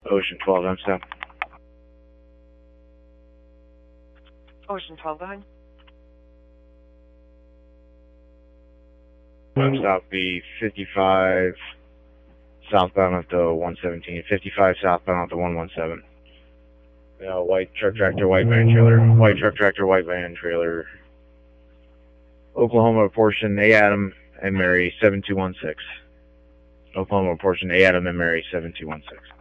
Ocean 12, I'm south. Ocean 12, go ahead. Stop be 55 southbound at the 117, 55 southbound at the 117. White truck tractor, white van trailer, white truck tractor, white van trailer. Oklahoma portion A Adam and Mary 7216. Oklahoma portion A Adam and Mary 7216.